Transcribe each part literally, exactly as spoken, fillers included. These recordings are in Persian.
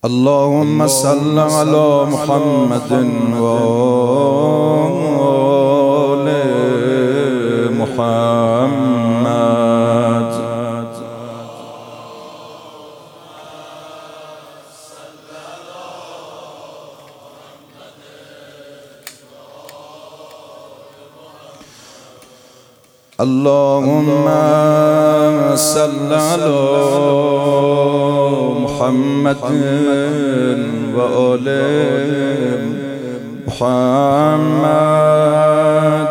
اللهم صل على محمد وآل محمد. اللهم صل على محمد وآل محمد.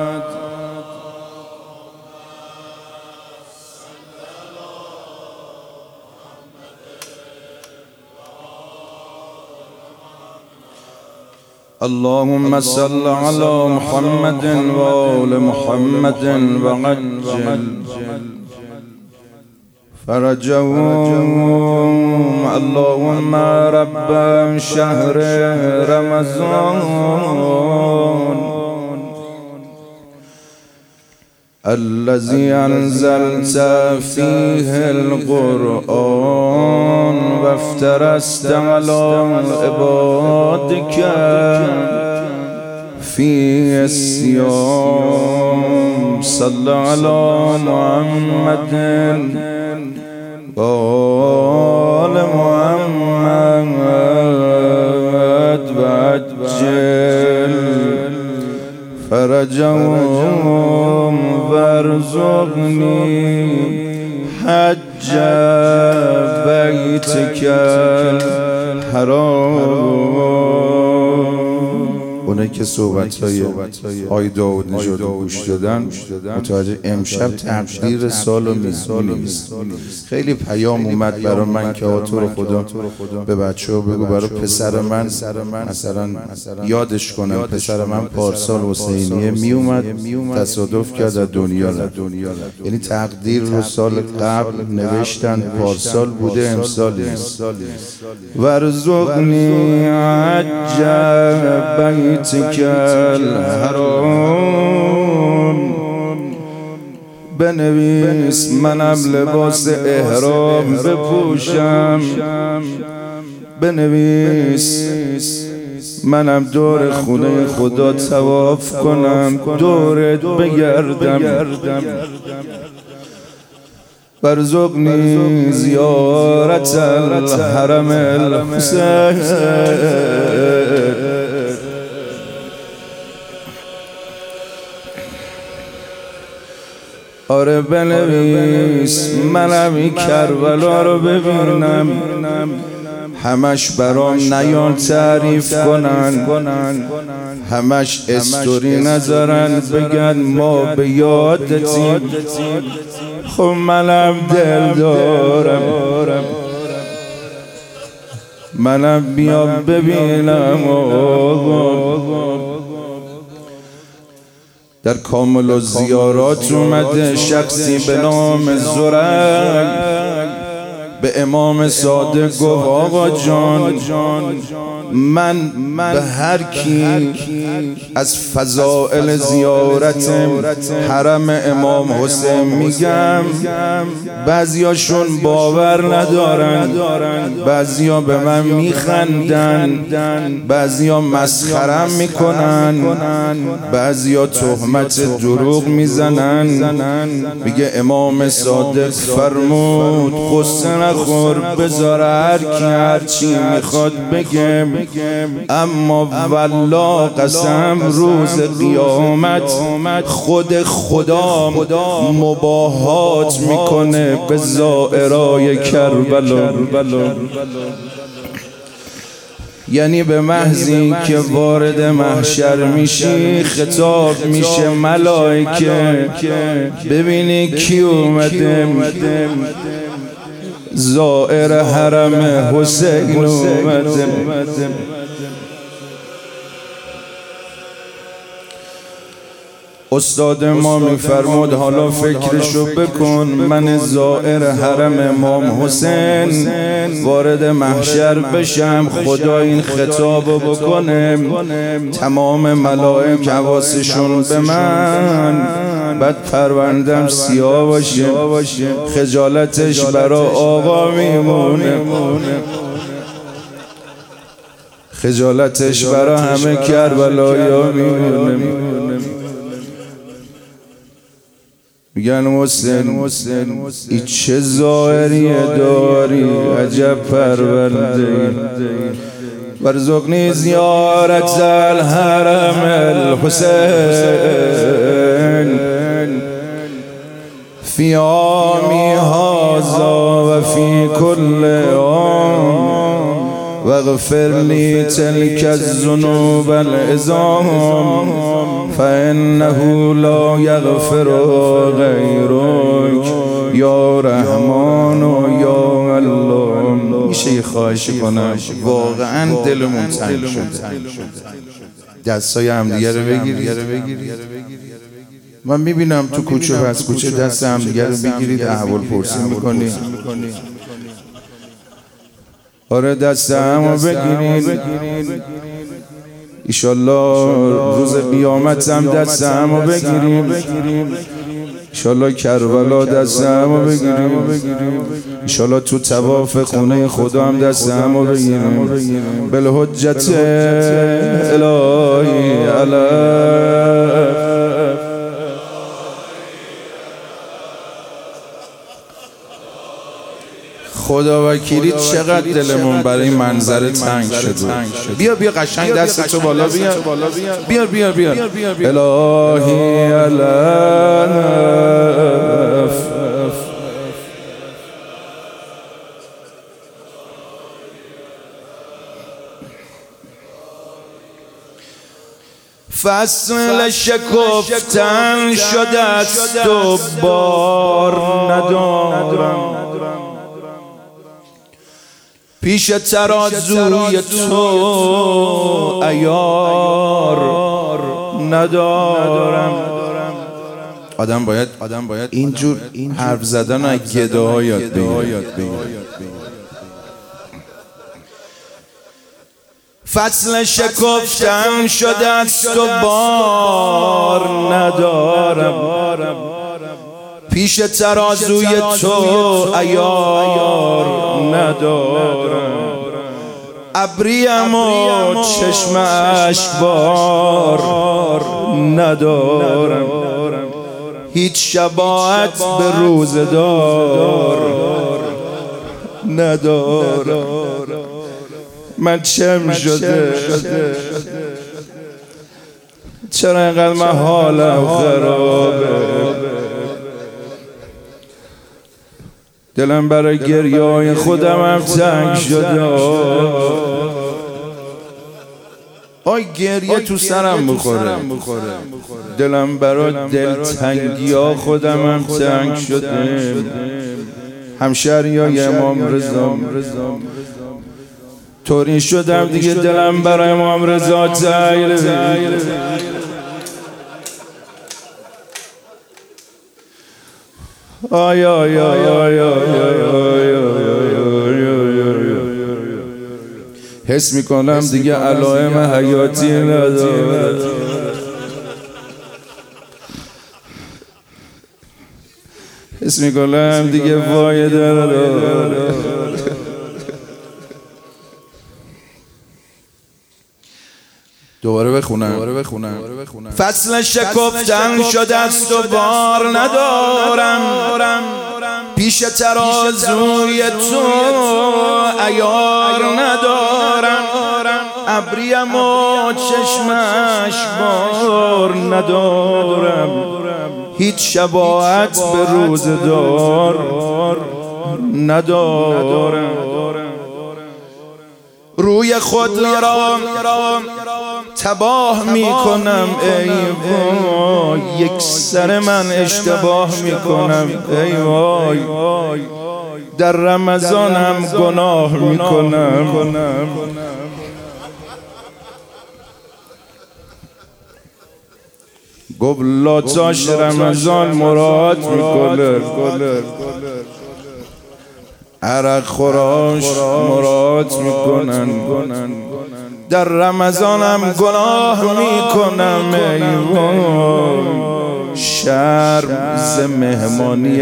اللهم صل على محمد وآل محمد وعجل فرجهم. اللهم رب شهر رمضان الذي أنزلت فيه القرآن وافترست على عبادك فيه الصيام. صل على محمد وآل محمد وعجل فرجهم وارزقني حج بيتك الحرام. اونایی که صحبت‌های آقای داود نژاد رو گوش دادن متوجه امشب تقدیر سال و میزونیست. خیلی پیام اومد برای من که تو رو خدا به بچه ها بگو برای پسر من مثلا یادش کنم. پسر من پارسال حسینیه می اومد تصادف کرد از دنیا رفت. یعنی تقدیر رو سال قبل نوشتن پارسال بوده امسال نیست. ورزقنی حج بیتک الحرام. بنویس منم لباس احرام بپوشم. بنویس منم دور خونه خدا طواف کنم، دورت بگردم. ورزقنی زیارت الحرم الحسین. آره بنویس منم این کربلا رو ببینم، همش برام نیان تعریف کنن، همش استوری نذارن بگن ما به یادتیم. خب منم دل دارم، منم بیام ببینم. در کامل الزیارات اومده شخصی به نام زرگ به امام صادق گفت آقا جان من به هر کی از فضائل زیارت حرم امام حسین میگم بعضیاشون باور ندارن، بعضیا به من میخندن، بعضیا مسخرم میکنن، بعضیا تهمت دروغ میزنن. میگه امام صادق فرمود قصه نخور، بذار هر کی هر چی میخواد بگم، اما والله قسم روز قیامت خود خدا مباهات میکنه به زائرای کربلا. یعنی به محض این که وارد محشر میشی خطاب میشه ملائکه ببینی کی اومده، زائر حرم حسین اومده. استاد ما میفرمود حالا فکرشو بکن، من زائر حرم امام حسین وارد محشر بشم، خدا این خطابو بکنه، تمام ملائک حواسشون به من، بعد پروندم سیاه باشه، خجالتش برا آقا میمونه. خجالتش برا همه کربلایا میمونه. میگن حسین ای چه ظاهری داری عجب پرورده، وارزقنی زیارت الحرم الحسین فی عامی هذا و فی کل عام واغفر لی تلک الذنوب العظام فانه لا یغفر غیرک یا رحمان و یا الله. میشه خواهش کنم واقعا دلمون تنگ شده، دستای همدیگه رو بگیرید. من میبینم تو کوچه پس کوچه دست همدیگه رو بگیرید، احوال پرسی میکنید. آره دست همو بگیرید، ایشالله روز قیامت هم دست همو بگیریم، ایشالله کربلا دست همو بگیریم، ایشالله تو طواف خونه خدا هم دست همو بگیریم. بالحجت الهی علیه خدا وکیلی چقدر دلمون برای این منظره تنگ شده. بیا بیا قشنگ دست تو بالا بیا بیا بیا بیا الهی الف فصل شکفتن شده است و بار ندارم، پیش ترازوی تو عیار ندارم. آدم باید آدم باید اینجور حرف زدن و گداها یاد بگیره. فصل شکفتن شده است و بار ندارم، پیش ترازوی تو عیار ندارم. ابریم و چشم اشکبار ندارم، هیچ شباهت به روزدار ندارم. من چم شده چرا اینقدر من حالم خرابه، دلم برای گریه های خودم هم تنگ شده. آی گریه تو سرم بخوره، دلم برای دلتنگی ها خودم هم تنگ شده. همشهری های امام رضا طوری شدم دیگه دلم برای امام رضا تنگ. آی آی آی آی آی حس میکنم دیگه علائم حیاتی نداره، حس میکنم دیگه فایده نداره. دوباره بخونم. فصل شکفتن شده است و بار ندارم، پیش ترازوی تو عیار ندارم. ابریم و چشمش بار ندارم، هیچ شباهت به روزدار ندارم. روی خود را تباه می کنم ای وای، یک سر من اشتباه می کنم ای وای، در رمضانم گناه می کنم. گفت لاتاش رمضان مراد می کنه، عرق خوراش مراد می کنن، در رمضانم گناه میکنم ای وای، شرم ز مهمانی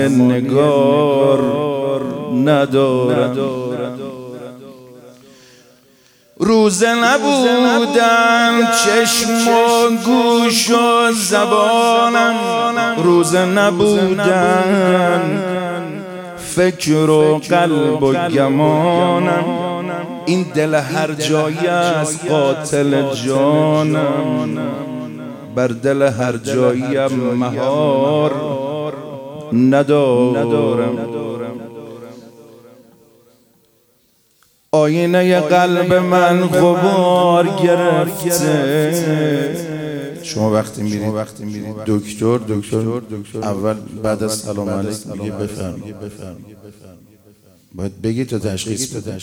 نگار ندارم. روز نبودن چشم و گوش و زبانم، روز نبودن فکر و قلب و گمانم، این دل هر جایی از قاتل جانم، بر دل هر جاییم مهار ندارم. آینه قلب من غبار گرفته. شما وقتی میرید وقتی میرید دکتر دکتر اول بعد از سلام علیک میگه بفرمایید، باید بگی تا تشخیص بده.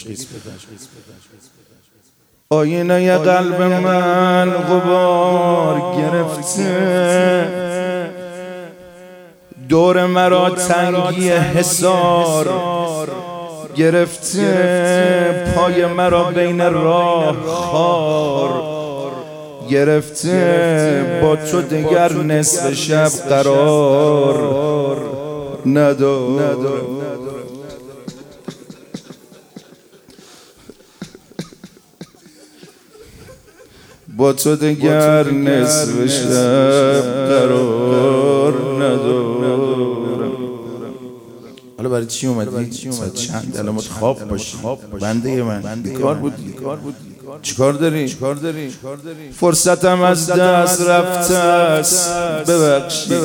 آینه قلب من غبار گرفته، دور مرا تنگی حصار گرفته، پای مرا بین راه خار گرفته، با تو دگر نصف شب قرار ندارم. با تو دگر نصف شب قرار ندارم. حالا برای چی اومدی؟ ساعت چند؟ علامت خواب باشی. بنده من بیکار بودی. چیکار داری؟ فرصتم از دست رفته است، ببخشید.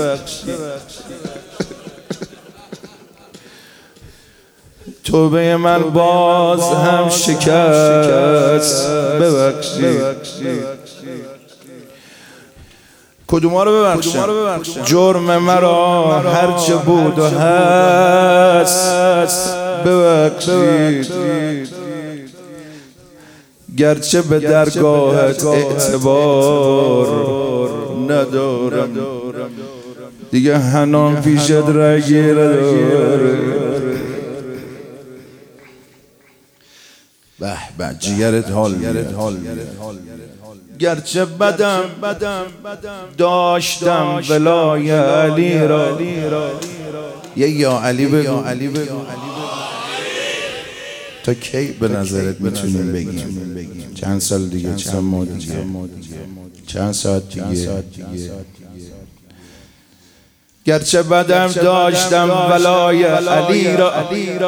توبه من باز هم شکست، ببخشید. کدوما رو ببخشم؟ جرم مرا هرچه بود و هست، ببخشید. گرچه به درگاهت اعتبار ندارم، دیگه حنان پیشت رگیر داره. به به جیگرت حال میره. گرچه بدم داشتم ولای علی را، یه یا علی بگو. تا کی به نظرت میتونیم بگیم؟ چند سال دیگه، چند ماه دیگه، چند ساعت دیگه؟ گرچه بدم داشتم ولای علی را،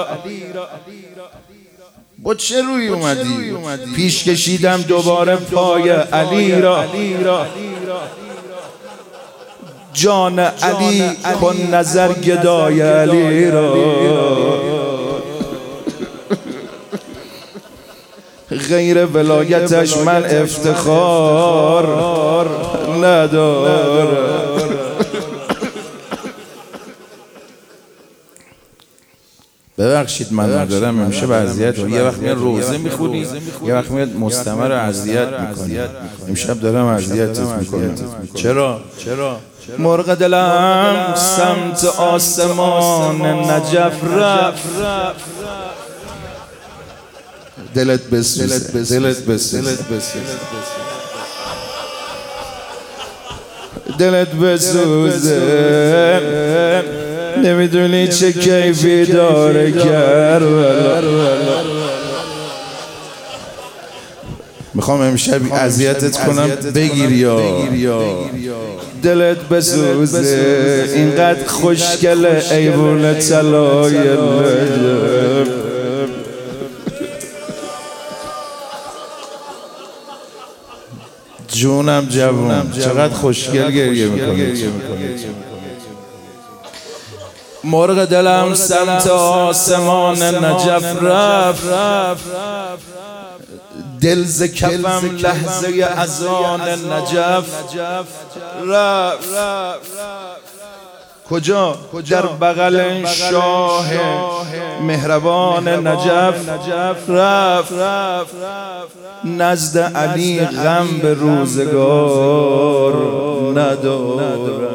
با چه روی اومدی؟ پیش کشیدم دوباره پای علی را. جان علی کن نظر گدای علی را. غیر ولایتش من افتخار ندارم. ببخشید من ندارم همیشه به اذیت. یه وقت میاد روزه میخونی، یه وقت میاد مستمر رو اذیت میکنی. امشب دارم اذیتت میکنم. چرا؟ مرغ دلم سمت آسمان نجف رفت، دلت بسوزه، دلت بسوزه، دلت بسوزه. نمیدونی چه کیفی داره کربلا. میخوام امشب اذیتت کنم بگیر یا دلت بسوزه. اینقدر خوشگله ایوون طلای نجف، جونم جوون چقدر خوشگل گریه میکنه. مرغ دلم سمت آسمان نجف رفت، دل ز کفم لحظه اذان نجف رفت. کجا؟ در بغل شاه مهربان نجف رفت. نزد علی غم به روزگار ندارم.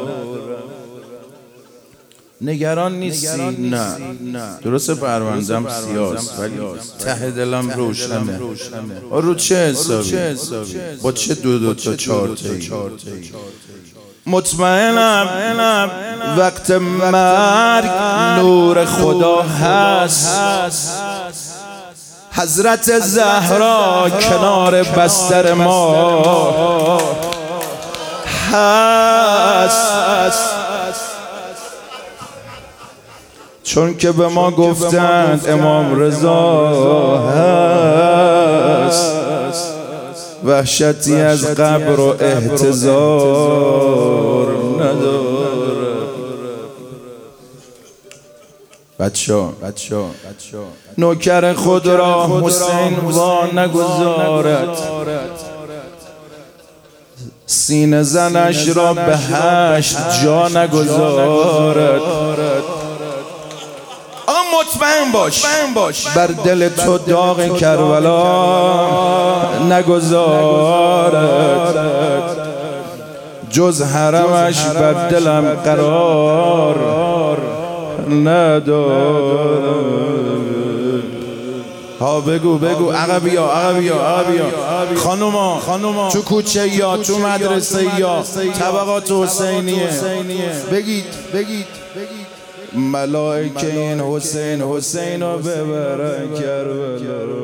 نگران نیستی؟ نه درست پروندم سیاست ولی ته دلم روشنه. رو چه حسابی؟ با چه دو دو تا چهار تایی؟ مطمئنم وقت مرگ نور خدا هست، حضرت زهرا کنار بستر ما هست، چون که به ما گفتند امام رضا هست. وحشتی از قبر و احتضار نداره. بچه نوکر خود را حسین وا نگذارد، سینه زنش را به هشت جا نگذارد. آقا مطمئن باش بر دل تو داغ کربلا نگذارد، جز حرمش بر دلم قرار نداره. ها بگو بگو عقبیا عقبیا عقبیا خانوما خانوما تو کوچه یا تو مدرسه یا طبقات حسینیه بگید بگید ملائکه این حسین حسین رو ببرن کربلا.